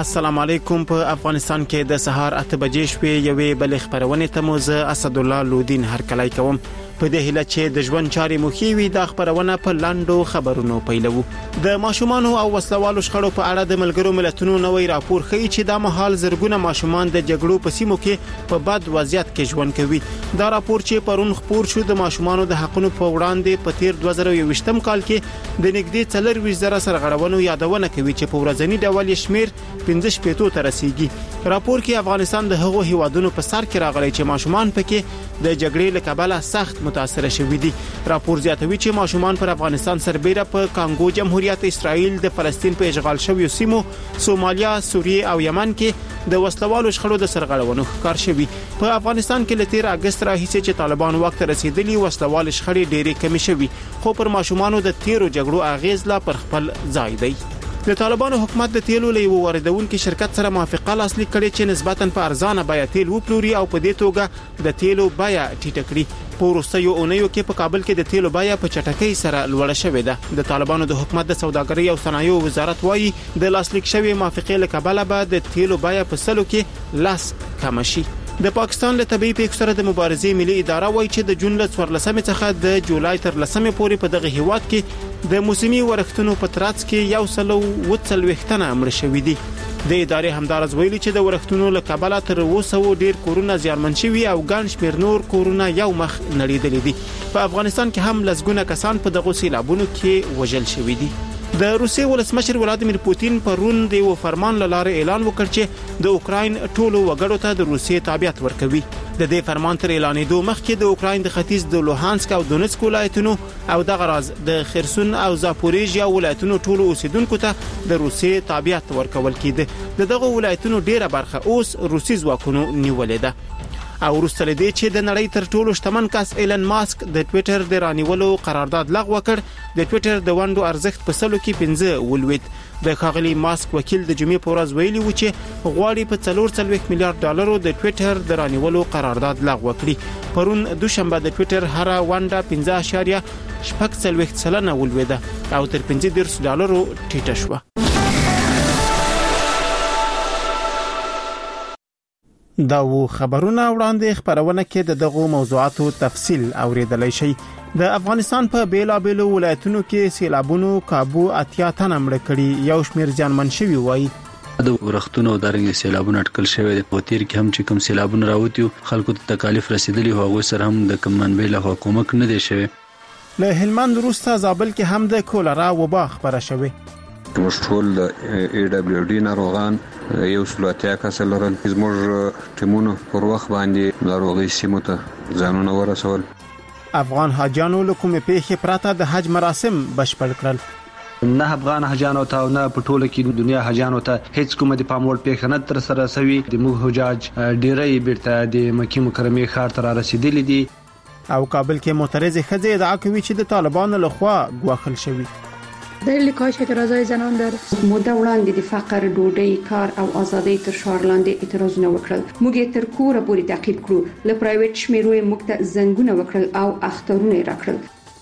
السلام علیکم. په افغانستان کې د سهار 8 بجې شوې یوې بل خبرونه ته مو زه اسد الله لودین هرکلی کوم. په دې هیله چې د ژوند چارې مخې وي د خبرونه په لاندو خبرونو پیلو. د ماشومان او وسلوالو شخړو په اړه د ملګرو ملتونو نوې راپور ښیي چې د مهال زرګونه ماشومان د جګړو په سیمو کې په بد وضعیت کې ژوند کوي. دا راپور چې پرون خپور شو د ماشومانو د حقونو په وړاندې په تیر 2021م کال کې د نږدې 40,000 سرغړونو یادونه کوي چې په ورځنی ډول شمیر 15 ته رسیدي. راپور کې افغانستان د هغو هیوادونو په سر کې راغلی چې ماشومان پکې د جګړې له کبله سخت متاثر شوي دي. راپور زیاتوي چې ماشومان پر افغانستان سربېره په کانګو جمهوریت، اسرائیل، د فلسطین په اشغال شویو سیمو، سومالیا، سوریه او یمن کې د وسلوالو شخړو د سرغړونو ښکار شوي. په افغانستان کې له 13 اگست راهیسې چې طالبان وخت رسیدلی وسلوال شخړې ډېرې کمې شوي، خو پر ماشومانو د تیرو جګړو اغیز لا پر خپل ځای دی. د طالبانو حکومت د تیلو له یو واردونکو شرکت سره موافقه لاسلیک کړې چې نسبتاً په ارزانه بیه تیل وپلوري او په دې توګه د تیلو بیه ټیټه کړي. په وروستیو اونیو کې په کابل کې د تیلو بیه په چټکۍ سره لوړه شوې ده. د طالبانو د حکومت د سوداګرۍ او صنایعو وزارت وایي د لاسلیک شوی موافقه له کبله به د تیلو بیه په سلو کې لاس کم شي. د پاکستان له طبي پیښو سره د مبارزې ملي اداره وایي چې د جون له 14 څخه د جولای تر 10 پورې په دغه هیواد کې د موسمي ورښتونو په ترڅ کې 140 تنه مړ شوي دي. د ادارې همدارز ویلي چې د ورښتونو له کبله تر 200 ډیر کورونه زیانمن شوي او ګڼ شمېر نور کورونه یو مخ نړیدلي دي. په افغانستان کې هم لسګونه کسان په دغه سیلابونو کې وژل شوي دي. د روسیې ولسمشر ولادیمیر پوتین پرون د یو فرمان لاره اعلان وکړ چې د اوکراین ټولو وګړو ته د روسیې تابعیت ورکوي. د دې فرمان تر اعلانېدو مخکې د اوکراین د ختیځ د لوهانسک او دونیتسک ولایتونو او دغه راز د خرسون او زاپوریژیا ولایتونو ټولو اوسیدونکو ته د روسیې تابعیت ورکول کېده. دغه ولایتونو ډیره برخه اوس روسي ځواکونو نیولې ده. او وروسته لدې چې د نړۍ تر ټولو شتمن کس ایلن ماسک د ټوئیټر د رانیولو قرارداد لغوه کړ، د ټوئیټر د ونډو ارزښت په سلو کې 15 ولوید. د ښاغلي ماسک وکیل د جمعې په ورځ ویلي و چې غواړي په 440 میلیارډ ډالرو د ټوئیټر د رانیولو قرارداد لغوه کړي. پرون دوشنبه د ټوئیټر هر ونډه 15.46% ولویده او تر 50 ډالرو ټیټه شوه. دا و خبرونه وړاندې خبرونه کې د دغو موضوعاتو تفصیل اوریدلای شي. د افغانستان په بیلابیلو ولایتونو کې سیلابونو کابو 80 تنه مړ کړي، یو شمېر ځانمن شوي وایي. د ورښتونو او دارنګ سیلابونو اټکل شوی دی. په تیر کې هم چې کوم سیلابونه راوتی خلکو ته تکالیف رسیدلی هغه سره هم د کوم منبع له حکومت نه دی شوی. له هلمند وروسته زابل کې هم د کولرا وبا خبره شوه. موږ ټول ای دبلیو ډي ناروغان یو سلواتیا کسل لرل. زموږ ټیمونو پر وخت باندې ناروغي سیمو ته ځانونه ورسول. افغان حاجانو له کومې پیښې پرته د حج مراسم بشپړ کړل. نه افغان حاجانو ته نه په ټوله کې د دنیا حاجانو ته هیڅ کومه د پام وړ پیښه نه تر سره شوې. د موږ حجاج ډیری بیرته د مکې مکرمه ښار ته رسیدلي دي. او کابل کې معترض ښځې ادعا کوي چې د طالبانو لخوا ګواښل شوی. دلیل کاهش اعتراضهای زنان در مدت وړاندې د فقر، ډوډۍ، کار او ازادۍ تر شعار لاندې اعتراضونه وکړل. موږ تر کوره پورې تعقیب کړو. له پرایویټ شمیرو موږ ته زنګونه وکړل او اخترونه راکړل.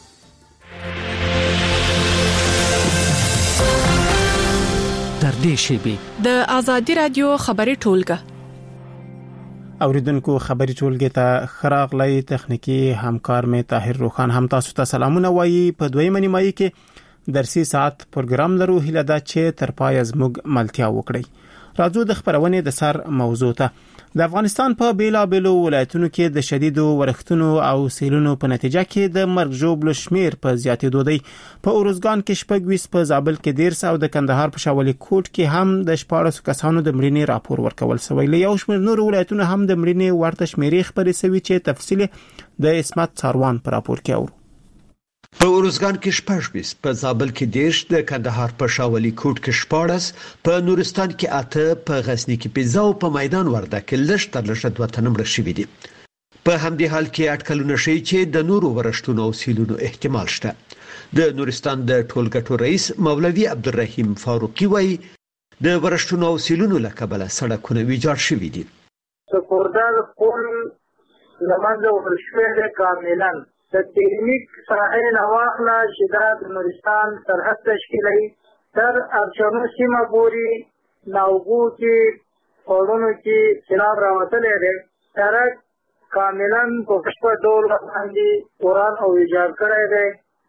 در دې شیبه د ازادي رادیو خبري ټولګه اوریدونکو خبري ټولګه ته خراغلی تخنیکی همکار مې طاهر روخان هم تاسو ته سلامونه وایي. په دویمه نیمایي کې درسي ساعت پروګرام لرو. هیله ده چې تر پای زموږ ملتیا وکړي. راځو د خبرونه د سر موضوع ته. د افغانستان په بیلابیلو ولایتونو کې د شدیدو ورښتونو او سیلونو په نتیجه کې د مرګ ژوبلو شمیر په زیاتېدو دی. په اورزګان کې 26، په زابل کې 13 او د کندهار په شاولي کوټ کې هم د 14 کسانو د مړینې راپور ورکول شوی. له یو شمېر نور ولایتونو هم د مړینې ورته شمیرې خبرې شوي چې تفصیل د اسمت څاروان په راپور کې اورو. په اورزګان کې 26، په زابل کې 10، د کندهار په شاولي کوټ کې 14، په نورستان کې 8، په غزنی کې 15 او په میدان ورده کې لږ تر لږه 2 تنه مړه شوي دي. په همدې حال کې اټکلونه ښیي چې د نورو ورښتونو او سیلونو احتمال شته. د نورستان د ټولګټو رئیس مولوي عبدالرحیم فاروقي وایي د ورښتونو او سیلونو له کبله سړکونه ویجاړ شوي دي. سپوردار پل لمنځه وړل شوی دی کاملا. د تکنیک ساحل نواخله چې دا د نورستان سرحد تشکیلوي تر ارچنو سیمه پورې ناوګو کې اورونو کې سیلاب راوتلی دی سره کاملا په بشپړ ډول باندې قرآن او ایجاد کړی دی.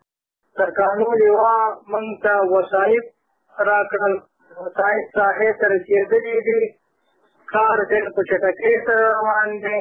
سرکانو لیوا موږ ته وسایط راکړل، وسایط ساحې ته رسېدلي دي، کار ډېر په چټکۍ سره روان دی.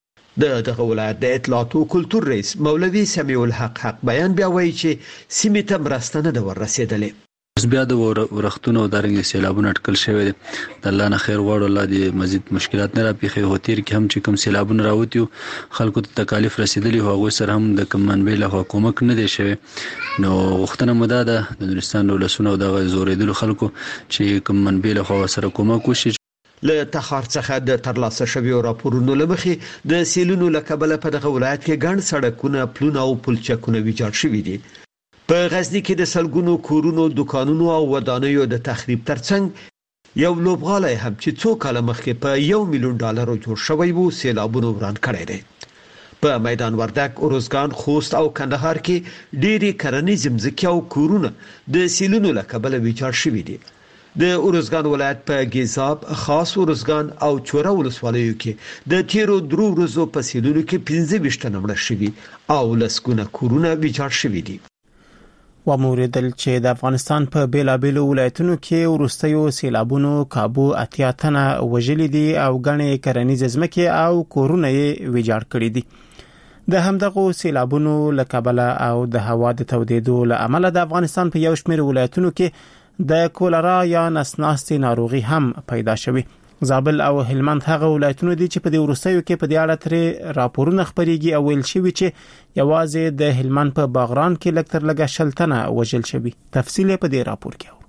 دغه ولایت د اطلاعات او کلتور رئیس مولوي سمیع الحق حق بیان بیا وایي چې سیمې ته مرسته نه ده ورسېدلې. اوس بیا د ورښتونو او دارنګ سیلابونه اټکل شوی دی. د الله نه خیر غواړو، الله دې مزید مشکلات نه راپېښوي. هو تیر کې هم چې کوم سیلابونه راوتي خلکو ته تکالیف رسیدلی او هغوی سره هم د کوم منبع لخوا کومک نه دی شوی. نو غوښتنه مو دا ده د نورستان ولسونو او دغه زورېدلو خلکو چې کوم منبع لخوا سره کومک وشي. له تخار څخه د ترلاسه شویو راپورونو له مخې د سیلونو له کبله په دغه ولایت کې ګڼ سړکونه، پلونه او پلچکونه ویجاړ شوي دي. په غزنی کې د سلګونو کورونو، دکانونو او ودانیو د تخریب ترڅنګ یو لوبغالی هم چې څو کاله مخکې په $1 میلیون جوړ شوی وو سیلابونو وران کړی دی. په میدان وردګ، اروزګان، خوست او کندهار کې ډېری کرنیز ځمکې او کورونه د سیلونو له کبله ویجاړ شوي دي. د اروزګان ولایت په ګیزاب، خاص اروزګان او چوره ولسوالیو کې د تیرو 3 ورځو په سیلونو کې 25 تنه مړه شوي او لسګونه کورونه ویجاړ شوي دي. وموردل چې د افغانستان په بیلابیلو ولایتونو کې ورستیو سیلابونو کابو 80 تنه وژلي دي او غنې کرنیز ځمکې او کورونه یې ویجاړ کړي دي. د همدغه سیلابونو له کبله او د هوا د تودېدو له امله د افغانستان په یو شمېر ولایتونو کې د کولرا یا نسناستي ناروغي هم پیدا شوی. زابل او هلمند هغه ولایتونه دي چې په دې ورستیو کې په دې اړه تر راپورونه خبريږي او ویل شوی چې یوازې د هلمند په باغران کې لکتر لګه 60 تنه وژل شوی. تفصیل په دې راپور کې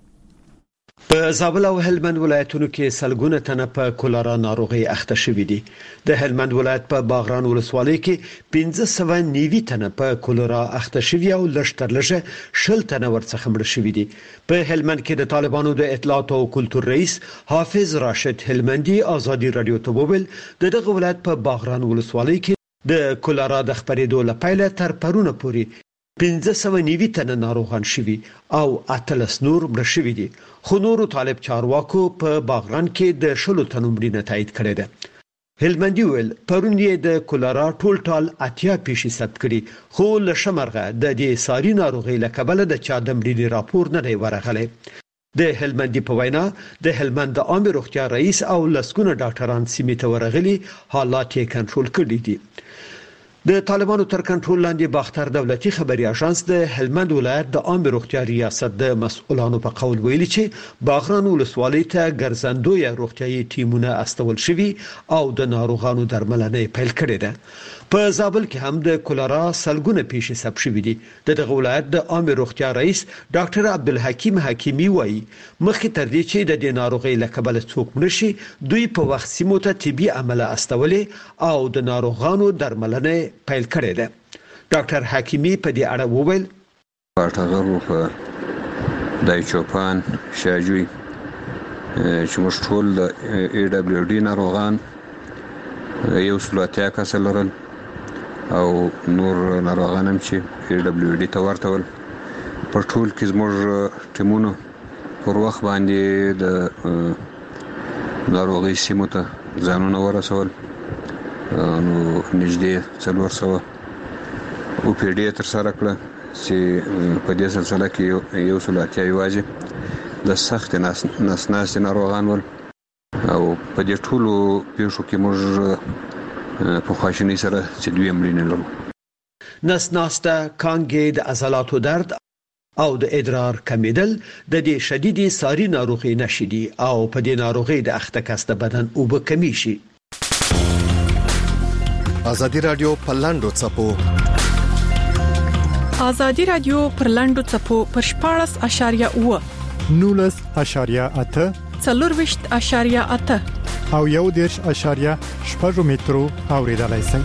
په زابل او هلمند ولایتونو کې سلګونه تنه په کولرا ناروغي اخته شوي دي. د هلمند ولایت په باغران ولسوالۍ کې 1590 تنه په کولرا اخته شوي او لږ 60 تنه ورڅخه مړه شوي دي. په هلمند کې د طالبانو د اطلاعات او کلتور رئیس حافظ راشد هلمندي ازادي رادیو ته وویل دغه ولایت په باغران ولسوالۍ کې د کولرا د خپرېدو لپاره تر پرونه پورې 1590 تنه ناروغان شوي او 18 نور مړه شوي دي. خو نورو طالب چارواکو په باغران کې د 10 تنو مړینه تایید کړې ده. هلمندي ویل پرون یې د کولرا ټول 80% ثبت کړي، خو له شمرغه د دې ساري ناروغي له کبله د چا د مړینې راپور نه دی ورغلی. د هلمندي په وینا د هلمند د عامه روغتیا رئیس او لسګونه ډاکټران سیمې ته ورغلي، حالات یې کنټرول کړي دي. د طالبانو تر کنټرول لاندې باختر دولتي خبري اژانس د هلمند ولایت د عامه روغتیا ریاست د مسؤلانو په قول ویلي چې باغران ولسوالۍ ته ګرځندوی روغتيایي ټیمونه استول شوي او د ناروغانو درملنه پیل کړې ده. په زابل کې هم د کولرا سلګونه پیښې ثبت شوې دي. دغه ولایت د عامه روغتیا رئیس ډاکټر عبدالحکیم حکیمی وایي مخکې تر دې چې د دې ناروغي له کبله څوک مړ شي دوی په وخت سیمو ته طبي عمله استولې او د ناروغانو درملنه پیل کړی ده. ډاکټر حکیمی په دې اړه وویل پټغرو په دای چوپان شاجوی چې موږ ټول د AWD ناروغان یو سلواتیا کسل لرل او نور ناروغان هم چې AWD ته ورته ول. په ټول کې زموږ ټیمونو پر وخت باندې د ناروغي سیمو ته ځانونه ورسول. نو نږدې 400 OPD تر سره کړه چې په دې سلسله کې یو سلواتیا یوازې د سخت نسناستي ناروغان ول او په دې ټولو پیښو کې موږ په خواشینۍ سره چې دوی مړینې لرو. نسناسته، کانګې، د عضلاتو درد او د ادرار کمیدل د دې شدیدي ساري ناروغي نشي دي او په دې ناروغي د اخته کس د بدن اوبه کمی شي. ازادي رادیو پرلاندو چپو ازادي رادیو پرلاندو چپو پر 14.8 19.8 4.8 او 1.8 مترو اوریدلای شئ.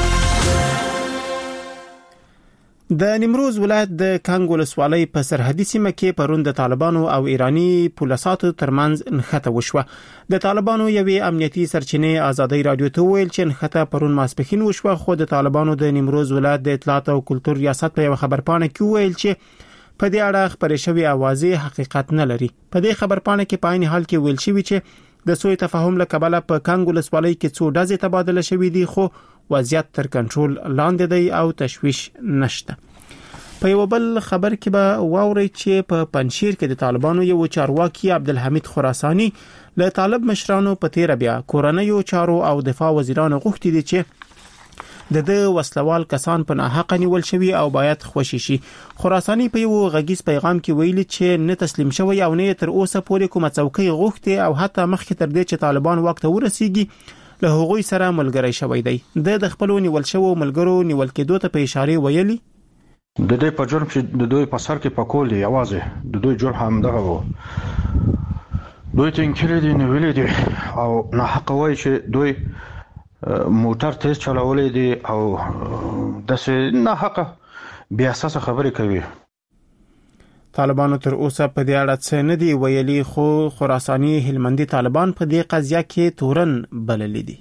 د نیمروز ولایت د کانګ ولسوالۍ په سرحدي سیمه کې پرون د طالبانو او ایرانی پولیساتو ترمنځ نښته وشوه. د طالبانو یوې امنیتي سرچینې ازادي رادیو ته ویل چې نښته پرون ماسپښین وشوه، خو د طالبانو د نیمروز ولایت د اطلاعات او کلتور ریاست په یو خبرپاڼه کې ویل چې په دې اړه خبرې شوې اوازې حقیقت نه لري. په دې خبرپاڼه کې په عین حال کې ویل شوی چې د سوء تفاهم له کبله په کانګو ولسوالۍ کې څو ډزې تبادله شوې دي، خو وضعیت تر کنټرول لاندې دی او تشویش نشته. په یو بل خبر کې به واوري چې په پنشیر کې د طالبانو یو چارواکي عبدالحمید خراساني له طالب مشرانو په تیر بیا کورنیو چارو او دفاع وزیرانو غوښتي دي چې د وسلوال کسان په ناحق نیول شوی او باید خوشي شي. خراساني په یو غږیز پیغام کې ویلي چې نه تسلیم شوی او نه تر اوسه پورې کومه څوکۍ غوښتي او حتی مخکې تر دې چې طالبان وخت ورسیږي له هغوی سره ملګری شوی دی. د خپل نیول شوی ملګرو نیول کېدو ته په اشاره ویلي د دې په جرم چې د دوی په سر کې پکول دی اوازه د دوی جرم هم دغه وو. دوی تنکرې دي نیولې دي او ناحق وای چې دوی موټر تیز چلولې دي او داسې ناحق بیا اساس خبرې کوي. طالبانو تر اوسه په دې اړه څه نه دی ویلي، خو خراساني هلمندي طالبان په دې قضیه کې تورن بللي دي.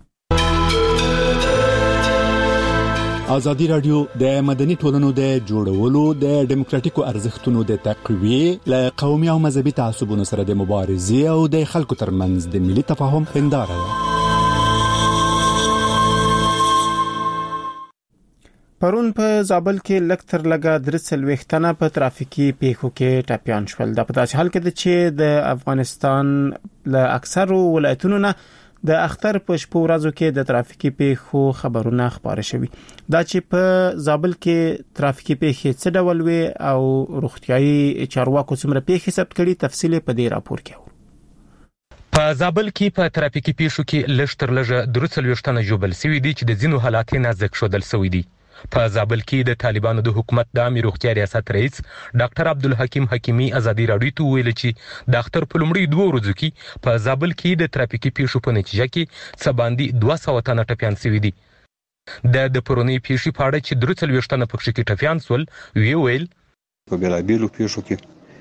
ازادي رادیو د مدني ټولنو د جوړولو د ډیموکراتیکو ارزښتونو د تقویه له قومي او مذهبي تعصبونو سره د مبارزې او د خلکو ترمنځ د ملي تفاهم هنداره ده. پرون په زابل کې لکتر لګا درسل وختنه په ترافیکي پیښو کې ټاپیان شول. د په داسې حال کې چې د افغانستان له اکثرو ولایتونو نه د اختر په شپو ورځو کې د ترافیکي پیښو خبرونه خبره شوي. دا چې په زابل کې ترافیکي پیښې څه ډول وي او روغتيایي چارواکو څومره پیښې ثبت کړي، تفصیل په دې راپور کې اورو. په زابل کې په ترافیکي پیښو کې لږتر لږه درسل وشتنه جوړل شوی دي چې د ځینو حالات نازک شودل شوی دي. په زابل کې د طالبانو د حکومت د عامه روغتیا ریاست رئیس ډاکټر عبدالحکیم حکیمی ازادي رادیو ته ویل چې د اختر په لومړي 2 ورځو کې په زابل کې د ترافیکي پیښو په نتیجه کې څه باندې 200 تنه ټپيان شوي دي. د پرونی پیښې په اړه چې درسل وشتنه پکې کې ټپيان سول ویل په بلابیلو پیښو کې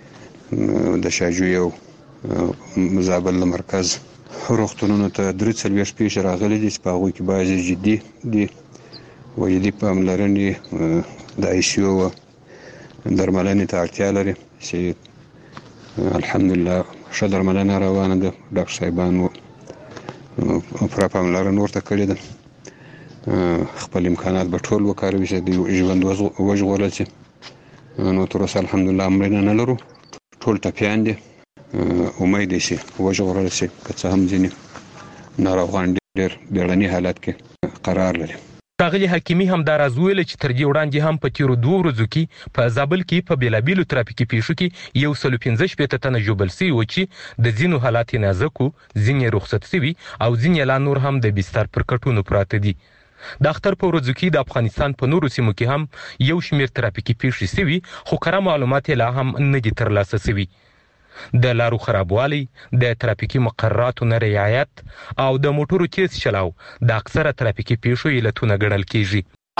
د شاجوی او زابل مرکز روغتونونو ته درسل وش پیښ راغلي دي چې په هغه کې باید جدي دي ویلي پاملرنې د آیسیو درملنې ته اړتیا لري چې الحمدلله ښه درملنه روانه ده. ډاکټر صاحبانو پوره پاملرنه ورته کړې ده. خپل امکانات به ټول وکاروي چې د ژوند وژغورل شي. نو تر اوسه الحمدلله امرونه نه لرو، ټول ټپیان دي. امید دی چې وژغورل شي، که څه هم ځینې ناروغان ډېر بیړني حالات کې قرار لري. ښاغلي حکیمی هم دا راز ویل چې تر دې وړاندې هم په تیرو 2 ورځو کې په زابل کې په بیلابیلو ترافیکي پیښو کې 115 تنه جوړل شوي و چې د ځینو حالات نازکو، ځینې رخصت شوي او ځینې لا نور هم د بستر پر کټونو پراته دي. د اختر په ورځو کې د افغانستان په نورو سیمو کې هم یو شمېر ترافیکي پیښې شوي، خو کره معلومات لا هم نه دي ترلاسه شوي. د لارو خرابوالی، د ترافیکي مقرراتو نه رعایت او د موټرو تیز چلاو د اکثره ترافیکي پیښو علتونه ګڼل کیږي.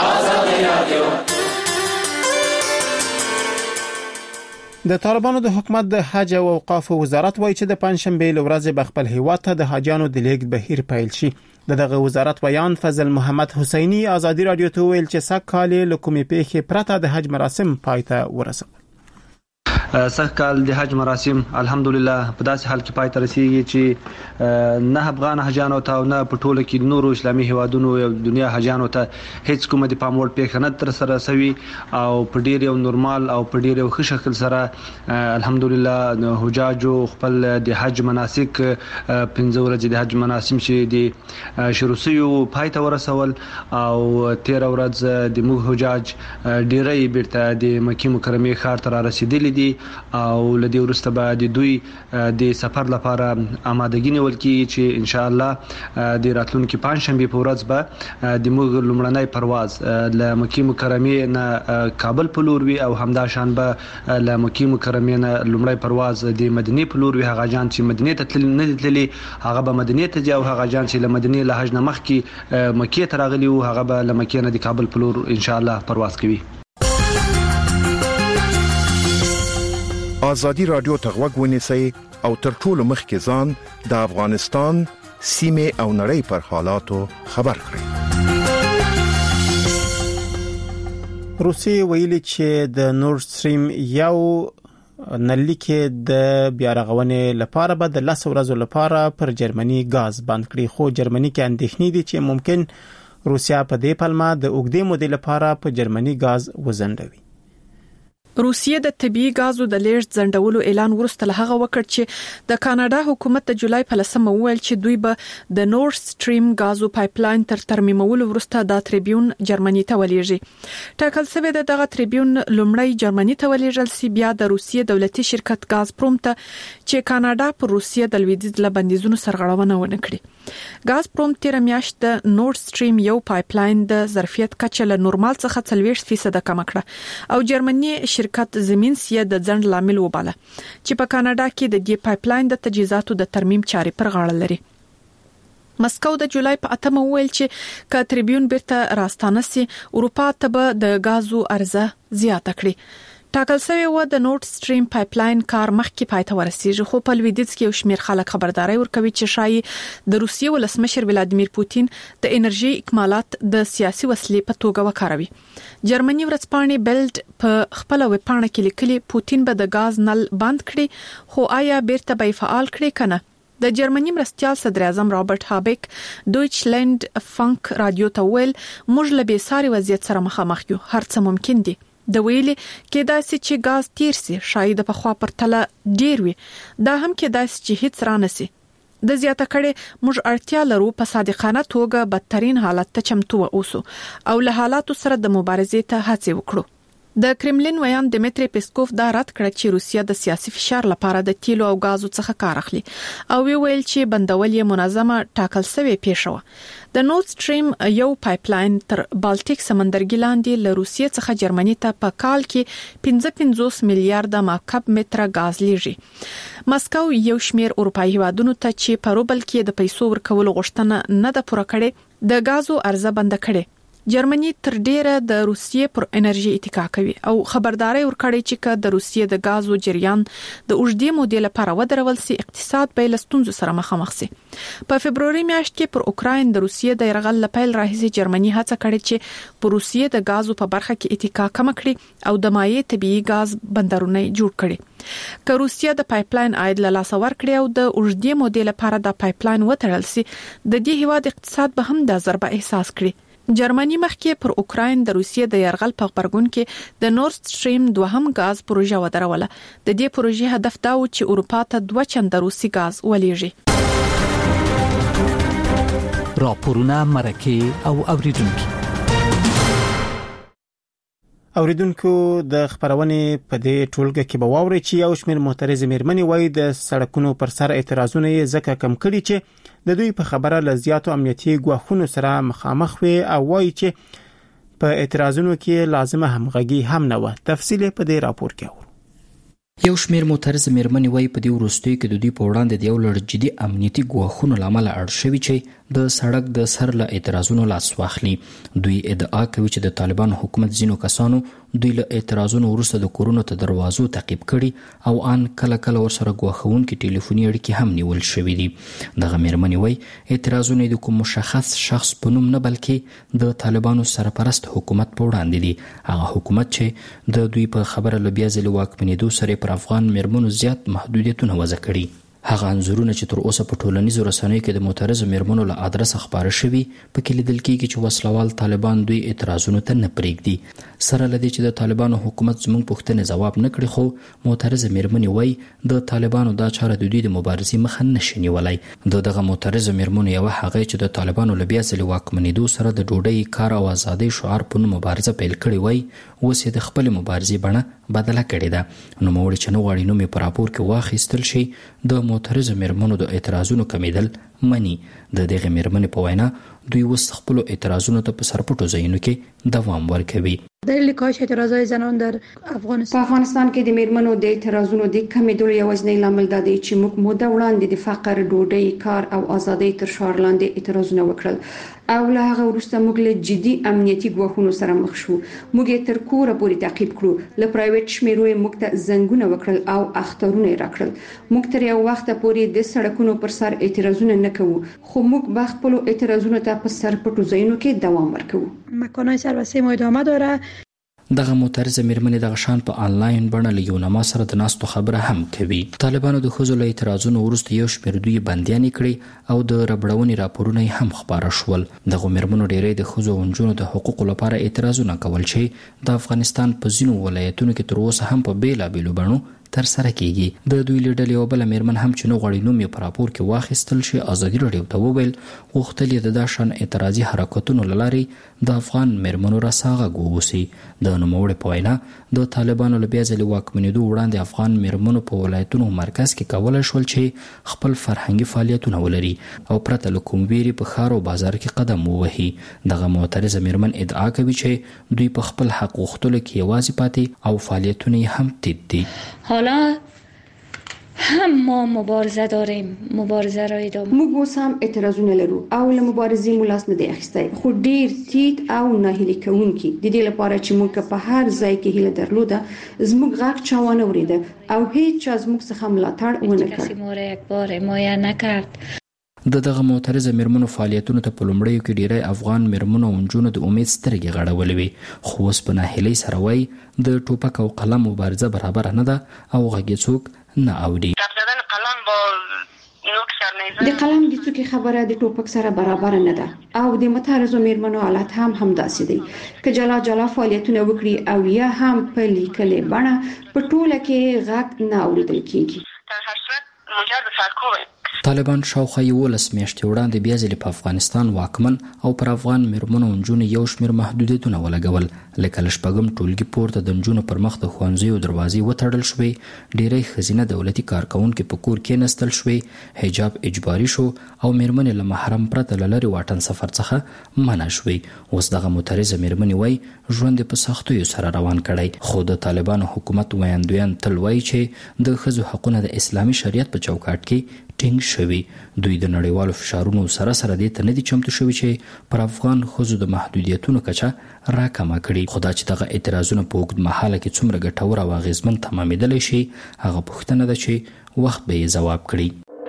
د طالبانو د حکومت د حج او اوقاف وزارت وایي چې د پنځشنبه ورځ به خپل هیواد ته د حاجانو د لیږد بهیر پیل شي. دغه وزارت بیان فضل محمد حسینی ازادي رادیو ته ویل چې سږ کال له کومې پیښې پرته د حج مراسم پای ته ورسول. سږ کال د حج مراسم الحمدلله په داسې حال کې پای ته رسیږي چې نه افغان حاجانو ته او نه په ټوله کې نورو اسلامي هیوادونو او دنیا حاجانو ته هیڅ کومه د پام وړ پیښه نه تر سره شوی او په ډیر یو نورمال او په ډیر یو ښه شکل سره الحمدلله حجاجو خپل د حج مناسک 15 ورځې د حج مراسم چې د شروع شوی پای ته ورسول او 13 ورځ د موږ حجاج ډیرې بیرته د مکه مکرمه ښار ته رسیدلي دي او لدی ورسته بعد دوی د سفر لپاره آمادګی نیول کی چې ان شاء الله د راتلونکي پنځشنبه په ورځ به د موږ لومړنی پرواز له مکه مکرمه نه کابل په لور وي او همدا شان به له مکه مکرمه نه لومړی پرواز د مدینه په لور وي. هغه جان چې مدینه ته نه تللی هغه به مدینه ته ځي او هغه جان چې له مدینه له حج نه مخکې مکه ته راغلی او هغه به له مکه نه د کابل په لور ان شاء الله پرواز کوي. ازادي رادیو ته غوږ ونیسئ او تر ټولو مخکې ځان د افغانستان سیمه او نړۍ پر حالاتو خبر کړئ. روسیې ویلي چې د نورد سټریم یو نلي کې د بیا رغونې لپاره به د 10 ورځې لپاره پر جرمني غاز بند کړي، خو جرمني کې اندېښنې دي چې ممکن روسیا په دې پلمه د اوږدې مودې لپاره په جرمني غاز وزندوي. روسیه د طبي غازو د لیږد ځنډولو اعلان وروسته له هغه وکړ چې د کاناډا حکومت د جولای په 10 وویل چې دوی به د نورد سټریم غازو پایپلاین تر ترمیمولو وروسته د تریبیون جرمني ته ولېږي. ټاکل شوی دغه تریبیون لومړی جرمني ته ولېږل سی، بیا د روسیې دولتي شرکت غازپروم ته چې کاناډا پر روسیې د لویدیځ له بندیزونو سرغړونه ونه کړي. غازپروم تیر میاشت د نورد سټریم یو پایپلاین د ظرفیت کچه له نورمال څخه 40% کم کړه او جرمني شرکت زمینسیه د ځند لامل وباله چې په کاناډا کې د دې پایپلاین د تجهیزاتو د ترمیم چارې پر غاړه لري. مسکو د جولای په 8 وویل چې ک تریبیون بیرته راستانه سي اروپا ته به د غازو عرضه زیاته کړي. ټاکل شوی و د نورد سټریم پایپلاین کار مخکې پای ته ورسیږي، خو په لویدیځ کې یو شمېر خلک خبرداري ورکوي چې شایي د روسیې ولسمشر ولادیمیر پوتین د انرژي اکمالات د سیاسي وسیلې په توګه وکاروي. جرمني ورځپاڼې بیلډ په خپل ویبپاڼه کې لیکلي پوتین به د غاز نل بند کړي، خو آیا بیرته به فعال کړي کنه؟ د جرمني مرستيال صدر اعظم رابرټ هابیک دویچلند فانک رادیو ته ویل موږ له بیساري وضعیت سره مخامخ یو، هر څه ممکن دي. د ویلي کې داسې چې غاز تیر سي شاید په خوا پر تله ډیر وي، دا هم کې داسې چې هیڅ رانسي. د زیاته کړي موږ اړتیا لرو په صادقانه توګه بدترین حالت ته چمتو اوسو او له حالاتو سره د مبارزې ته هڅه وکړو. د کرملین ویان دمیتری پیسکوف دا رد کړ چې روسیا د سیاسي فشار لپاره د تیلو او غازو څخه کار اخلي او ویل چې بندول یې منظمه ټاکل شوی پیښه و. د نورد سټریم یو پایپلاین تر بالټیک سمندرګي لاندې له روسیې څخه جرمني ته په کال کې 55 میلیارډ مکعب متر غاز لیږي. مسکو یو شمېر اروپایي هیوادونو ته چې په روبل کې د پیسو ورکولو غوښتنه نه ده پوره کړې د غازو عرضه بند کړي. جرمني تر ډیره د روسیې پر انرژي اتکا کوي او خبرداري ورکړي چې د روسیې د غازو جریان د اوږدې مودې لپاره ودرول سي اقتصاد به له ستونزو سره مخامخ سي. په فبرवरी میاشت کې پر اوکراین د روسیې د يرغل لپاره راهیسي جرمني هڅه کړې چې په روسیې د غازو په برخه کې اتکا کم کړي او د مایع طبيعي غاز بندرونه جوړ کړي. که روسیه د پایپلاین عاید له لاس ورکړي او د اوږدې مودې لپاره د پایپلاین وتړل سي، د دې هیواد اقتصاد به هم د ضربه احساس کړي. جرمني مخکې پر اوکراین د روسیې د يرغل په خبرګون کې د نورد سټریم دوهم غاز پروژه ودروله. د دې پروژې هدف دا و چې اروپا ته 2 چنده روسي غاز ولېږي. راپورونه مرکه او اوریدونکو د خبرونې په دې ټولګه کې به واوري چې یو شمېر معترض میرمنې وایي د سړکونو پر سر اعتراضونه یې ځکه کم کړي چې د دوی په خبره له زیاتو امنیتي ګواښونو سره مخامخ وي او وایي چې په اعتراضونو کې لازمه همغږي هم نه و. تفصیل په دې راپور کې اورو. یو شمېر معترض میرمنې وایي په دې وروستیو کې د دوی په وړاندې د یو لړ جدي امنیتي ګواښونو لامل اړ شوي چې د سړک د سر له اعتراضونو لاس واخلي. دوی ادعا کوي چې د طالبان حکومت ځینو کسانو دوی له اعتراضونو وروسته د کورونو ته دروازو تعقیب کړي او ان کله کله ورسره ګواښونکي ټلیفوني اړیکې هم نیول شوې دي. دغه میرمنې وایي اعتراضونه د کوم مشخص شخص په نوم نه بلکې د طالبانو سرپرست حکومت په وړاندې دي، هغه حکومت چې د دوی په خبره له بیا ځلې واکمنېدو سره پر افغان میرمنو زیات محدودیتونه وضع کړي. هغه انځورونه چې تر اوسه په ټولنیزو رسنیو کې د معترض میرمنو له ادرس خبره شوي پکې لیدل کېږي چې وسلوال طالبان دوی اعتراضونو ته نه پرېږدي. سره لدی چې د طالبانو حکومت زموږ پوښتنې ځواب نه کړي، خو معترض میرمنې وایي د طالبانو دا چاره د دوی د مبارزې مخه نشي نیولای. دغه معترض میرمنو یو هغه چې د طالبانو له بیا ځلې واکمنېدو سره د ډوډۍ کار او ازادۍ شعار په نوم مبارزه پیل کړې وای، اوس د خپل مبارزې بڼه بدله کړې ده. نو موږ چې نو غواړي نو په راپور کې واخیستل شي د معترض میرمنو د اعتراضونو کمیدل مني. د دغه میرمنې په وینا دوی وس خپل اعتراضونو ته په سرپټو ځایونو کې دوام ورکوي. دلیل کاهش اعتراضهای زنان در افغانستان کې د میرمنو د اعتراضونو د کمیدو یوازینی لامل دا دی چې موږ موده وړاندې د فقر، ډوډۍ، کار او ازادۍ تر شعار لاندې اعتراضونه وکړل او له هغه وروسته موږ له جدي امنیتي ګواښونو سره مخ شو. موږ یې تر کوره پورې تعقیب کړو، له پرایویټ شمیرو موږ ته زنګونه وکړل او اخترونه راکړل. موږ تر یو وخت پورې د سړکونو پر سر اعتراضونه نه کوو، خو موږ به خپل اعتراضونو ته په سرپټو ځایونو کې دوام ورکوو. مکان‌های سربسته ما ادامه داره. دغه معترضه میرمنې دغه شان په انلاین بڼه له یونما سره د ناستو خبره هم کوي. طالبانو د ښځو له اعتراضونو وروسته یو شمېر دوی بندیانې کړي او د ربړونې راپورونه هم خپاره شول. دغه میرمنو ډیری د ښځو او نجونو د حقوقو لپاره اعتراضونه کول چې د افغانستان په ځینو ولایتونو کې تر اوسه هم په بیلابیلو بڼو تر سره کیږي. د دوی لیډل یو بل میرمن هم چې نو غړي نوم یې په راپور کې واخیستل شي ازادي راډیو ته وویل غوښتل یې د داشان اعتراضي حرکتونو لارې د افغان میرمنو راساغه ووسی. د نوموړي په وینا د طالبانو له بیا ځلې واکمنېدو وړاندې افغان میرمنو په ولایتونو مرکز کې کولای شول چې خپل فرهنګي فعالیتونه ولري او پرته له کوم ویرې په ښار او بازار کې قدم ووهي. دغه معترضه میرمن ادعا کوي چې دوی په خپل حق غوښتلو کې یوازې پاتې او فعالیتونه یې هم تیت دي. حالا هم ما مبارزه داریم، مبارزه را ادامه. موږ اوس هم اعتراضونه لرو او له مبارزې مو لاس نه دی اخیستی، خو ډیر تیت او ناهیلي کوونکي. د دې لپاره چې موږ په هر ځای کې هیله درلوده زموږ غږ چا ونه اوریده او هیڅ چا زموږ څخه ملاتړ ونه کړ. کسی ما را یک بار حمایه نکرد. دغه معترضه میرمنو فعالیتونو ته په لومړیو کې ډیری افغان میرمنو او نجونو د امید سترګې غړولې وي، خو اوس په ناهیلۍ سره وایي د ټوپک او قلم مبارزه برابره نه ده او غږ یې څوک نه اوري. د قلم د څوکې خبره د ټوپک سره برابر نه ده او د متحرزو میرمنو حالت هم همداسې دی که جلا جلا فعالیتونه وکړي او یا هم په لیکلې بڼه په ټوله کې غږ نه اوریدل کیږي. طالبان شاوخوا 11 میاشتې وړاندې بیا ځلې په افغانستان واکمن او پر افغان میرمنو او نجونو یو شمېر محدودیتونه ولګول، لکه له شپږم ټولګي پورته د نجونو پر مخ د ښوونځیو دروازې وتړل شوې، ډیری ښځینه دولتي کارکوونکي په کور کېنستل شوې، حجاب اجباري شو او میرمنې له محرم پرته له لرې واټن سفر څخه منع شوې. اوس دغه معترضه میرمنې وایي ژوند په سختیو سره روان کړی، خو د طالبانو حکومت ویاندویان تل وایي چې د ښځو حقونه د اسلامي شریعت په چوکاټ کې ټینګ شوي. دوی د نړیوالو فشارونو سره سره دې ته نه دي چمتو شوي چې پر افغان ښځو د محدودیتونو کچه راکمه کړي. خو دا چې دغه اعتراضونه په اوږد مهاله کې څومره ګټور او اغیزمن تمامېدلی شي هغه پوښتنه ده چې وخت به یې ځواب کړي.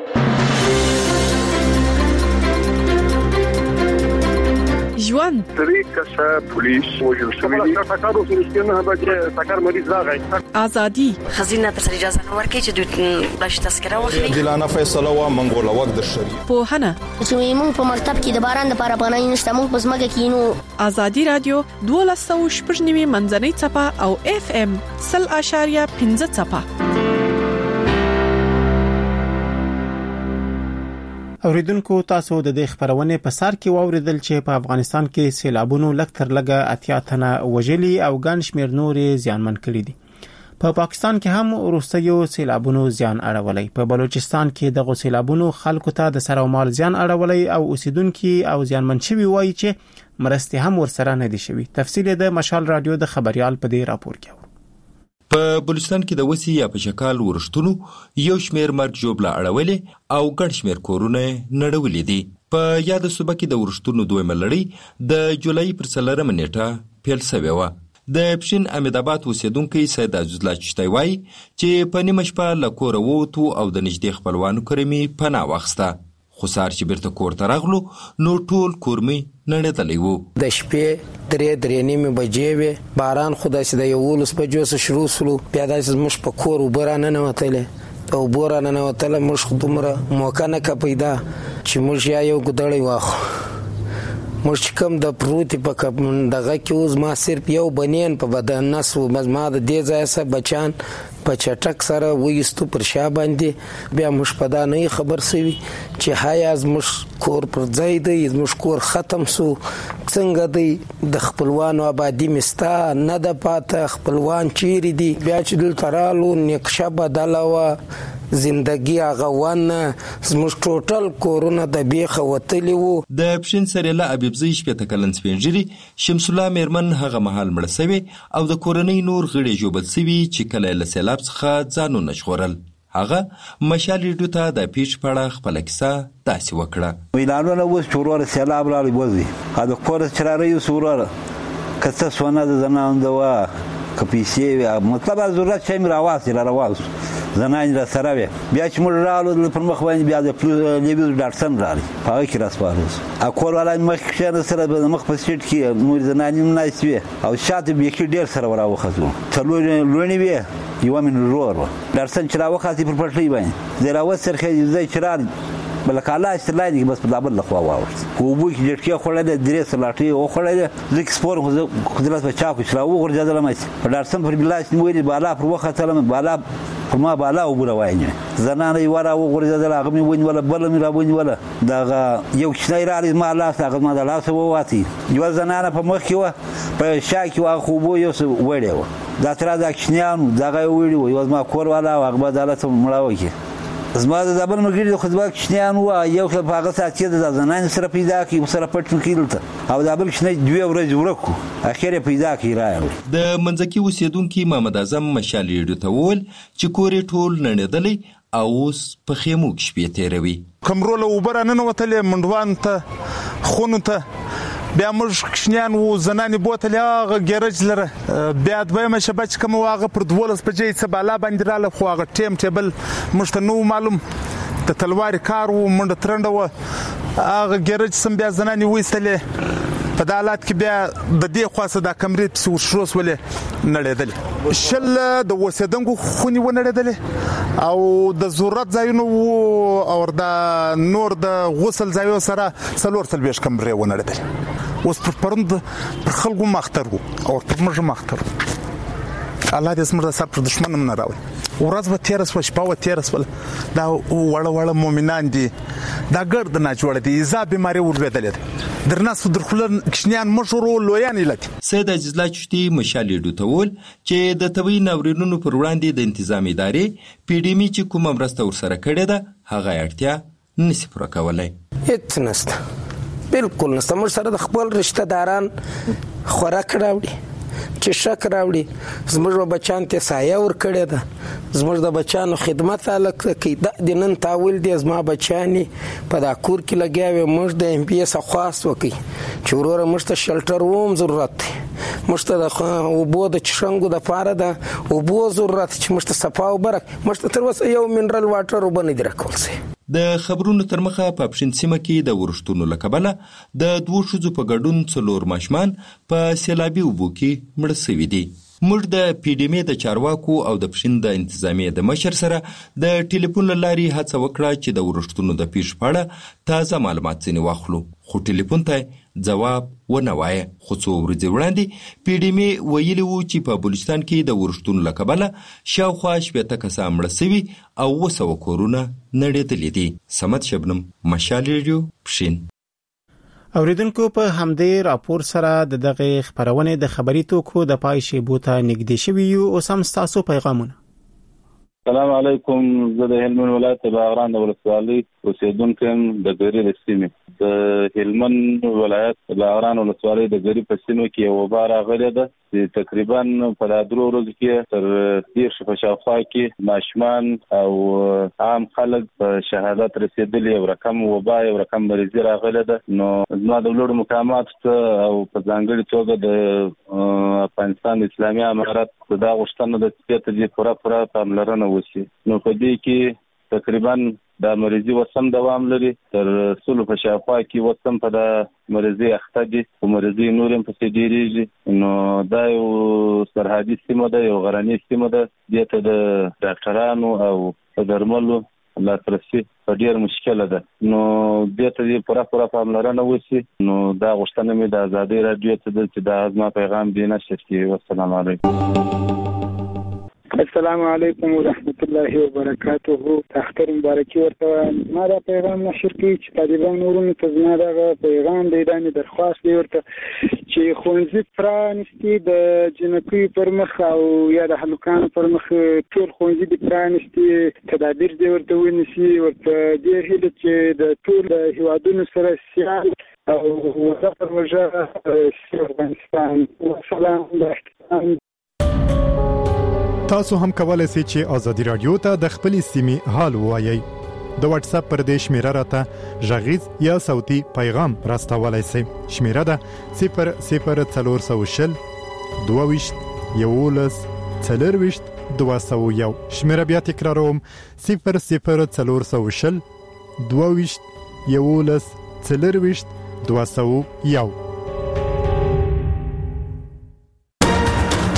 ژوند طریقه پولیس وجل شوی فقط فلسطین هغه سکر مریض راغی. ازادي خزینه تر اجازه نه ورکړي چې دوی باش تذکره واخلي. دلانه فیصله و منګول وخت د شری پوهنه چې موږ په مرتب کې د باران لپاره پناه نشته، موږ په ځمکه کې نو. ازادي رادیو 12.9 منځنۍ چپه او FM 0.5 چپه. اوریدونکو تاسو د دې خبرونه په سر کې واوریدل چې په افغانستان کې سیلابونو لکتر لګه 80 تنه وژلي او ګڼ شمېر نورې زیانمن کړي دي. په پاکستان کې هم وروستیو سیلابونو زیان اړولی. په بلوچستان کې دغه سیلابونو خلکو ته د سر او مال زیان اړولی او اوسیدونکو او زیانمن شوي وایي چې مرستې هم ورسره نه دي شوي. تفصیل د مشال رادیو د خبريال په دې راپور کې. په بلوچستان کې د وسی یا په شکال ورشتونو یو شمیر مرګ جوړه اړولې او ګڼ شمیر کورونه نړولې دي. په یاد صوبه کې د ورشتونو دویمه لړۍ د جولای پر 4 نیټه پیل شوې و. د پښین احمد آباد اوسیدونکو سید عزیز الله چشتای وایي چې په نیمه شپه له کوره ووتو او د نږدې خپلوانو کرمي پناه واخسته، خو سار چې بیرته کور ته راغلو نو ټول کورمي نړېدلی وو. د شپې 3:30 بجې وې، باران خو داسې د 11 بجو څخه شروع شو، بیا داسې موږ په کور وبرانه نه وتلې او بورانه نه وتله، موږ خو دومره موقع نه کا پیدا چې موږ یو ګدړی واخو. موږ کوم د پروتي په دغه کې اوس ما صرف یو بنین په بدن نسو ما د دې ځای سره بچان په چټک سره وېستو پر شا باندې، بیا موږ په دا نه خبر سوي چې هاي از موږ کور پر ځای دی، موږ کور ختم سو څنګه دی، د خپلوانو آبادی مستا نه د پاته، خپلوان چیرې دي. بیا چې دل ترالو نقشه بدله و، زندگی اغوان زموږ ټوټل کورونه د بیخه وتلی وو. د پښین سریله ابيبزي شپته کلن سپینجری شمس الله میرمن هغه محل مړ شوی او د کورنۍ نور غړي جوبل شوی چې کله له سیلاب څخه ځانو نشغورل. هغه مشالې دوته د پیښ پړه خپل کیسه داسې وکړه. ویلانو اوس چورور سیلاب را لوي دا کور چراره یو سورور کته سونه د زنان دوا کپیسي مطلب ضرورت چې مې راوځي زنان را سره وي. بیا چې موږ راغلو پر مخ باندې بیا د لیویز ډاکټر راغی په هغه کې راسپارو کور والا مخ کې سره د مخ په سیټ کې موږ زنان نه نایسوي او شاته به کې ډیر سره وراوخته څلور لونی وي یو من رور درسن چې راوخته پر پټلې باندې زراوت سرخه زې چرار بل کاله استلای بس په دابل لخوا واوښت کوبو کې جټکه خوړل د درې سلاټي او خوړل لیک سپور خدلات په چاکو چې راو ورځدل مې په درسن پر بلاس نیولې بالا پر وخت تلم بالا ما بالا وګروایي زنانه یې ورا وګرځدل هغه مې ونی ولا بل مې را ونی ولا دا یو شنای را ما لاس هغه ما د لاس وواتي یو زنانه په مخ کې و په شاکي و خوبو یو وړي دا تر دا کښنیانو دا وړي یو ما کور والا هغه عدالت مړاوي کې زما د دبل مګری خو ځبا کښنیان و یو خل په هغه سات کې د زنانه سره پیدا کی سره پټ کېلته او دبل کښنی دوی ورځ ورکو اخیره پیدا کی راغلی د منځکی اوسیدونکو محمد اعظم مشالې ته ول چې کورې ټول نړیدلې او اوس په خیمو کې شپې تیروي کمرول وبرانه نو وتلې منډوان ته خونو ته بیا موږ کښنیان و زنانه بوتل هغه ګرج لره بیا د به مشبچ کوم واغه پر 12 بجې څه بالا باندې رااله خو هغه ټیم ټیبل مشته نو معلوم د تلوار کار و منډه ترنده و هغه ګرج سم بیا زنانه وېستلې په دالات کې بیا د دې خاصه د کمرې په شروس ولې نړیدل شل د وسیدنګو خونی و نړیدل او د ضرورت ځایونو او د نور د غسل ځایو سره سلور سلبیش کمرې و نړیدل اوس پر پرند پر خلکو مختر وو او پر موږ مختر الله دې سمره سر پر دشمن نه راوي ورځ به تیر سو شپه و تیر سو دا وړ مؤمنان دي دا ګرد نه جوړ دي ځا بیماری ورودلې درناس درخلن کښنیان مشورو لویان علت سید عزیز الله چشتي مشالې ډوتول چې د طبي ناورینونو پر وړاندې د انتظامی ادارې پی ډی ام چې کوم مرسته ورسره کړې ده هغه اړتیا نسی پوره کولای هیڅ نشته بالکل نشته موږ سره د خپل رشتہ داران خوراک راوړي چې شک راوړي زموږ بچان ته سایه ور کړی ده زموږ د بچانو خدمت الک کی د نن تاول دي زما بچانی په دا کور کې لګیاوي موږ د ام پی اس خاص وکي چې ورور موږ ته شلټر ووم ضرورت موږ ته د وبو د چشنګو د پاره ده وبو ضرورت چې موږ ته صفا او برک موږ ته تر اوسه یو منرال واټر وبنه درکول سي د خبرونو تر مخه په پښین سیمه کې د ورښتونو لکبله د دوه شوزو په ګډون څلور ماشمان په سیلابي وبو کې مړ شوي دي موږ د پی ډی ام د چارواکو او د پښین د انتظامی د مشر سره د ټلیفون لاري هڅه وکړه چې د ورښتونو د پیښ په اړه تازه معلومات ځنی واخلو خو ټلیفون ته جواب ونه وایي خو څو ورځې وړاندې پی ډی ام ویلي وو چې په بلوچستان کې د ورښتونو لکبله شاوخوا 80 کسان مړه شوي او 200 کورونه نړېدلي دي سمت شبنم مشال ریډیو پښین اوریدونکو په همدې راپور سره د دغه خبرونه د خبري توکو د پای شیبو ته نږدې شوی یو او سم تاسو پیغامونه السلام علیکم زه د هلمند ولایت باغران ولسوالۍ اوسیدونکو د ګری رسمي د هلمند ولایت باغران ولسوالۍ د ګری په سیمه کې وبا راغله ده تقریبا په درو ورځو کې تر 10 په شاوخوا کې ماشمان او عام خلک په شهادت رسیدلي او رقم وبا او رقم مریضي راغله ده نو زما د لوړ مقامات او په ځانګړي توګه د افغانستان اسلامي امارات دا غوښتنه ده چې د پوره پاملرنه وشي نو په دې کې تقریبا د مریضي وسم دوام لري تر سلو په شاوخوا کې وسم په د مریضي اخته دي او مریضي نورم په ډیریږي نو دا یو سرحدي سیمه ده یو غرنۍ سیمه ده دته د ډاکټرانو او درملو لاسرسي په ډیر مشکله ده نو دته پوره پاملرنه وشي نو دا غوښتنه مې د آزادۍ رادیو ته چې دا ازما پیغام دی نشر کی والسلام علیکم السلام علیکم ورحمت الله وبرکاته تختر مبارکي ورته ما دا پیغام نشر کی چې طالبان نورونو ته زما دا پیغام دی دانه درخواست دی ورته چې خونځي پرانستی د جنکی پر مخ او یا د هلکان پر مخ ټول خونځي د پرانستی تدابیر دی ورته ونیسي ورته د هله چې د ټول هیوادونو سره سیال او وزارت وجه افغانستان والسلام علیکم تاسو هم کولای شئ چې ازادي رادیو ته د خپل سیمې حال وایي د واتس اپ پر دې شمیره راته ژغیز یا صوتي پیغام راستولای شئ شمیره ده 0040 22 11 40 201. شمیره بیا تکراروم 00420 22 11 24 201.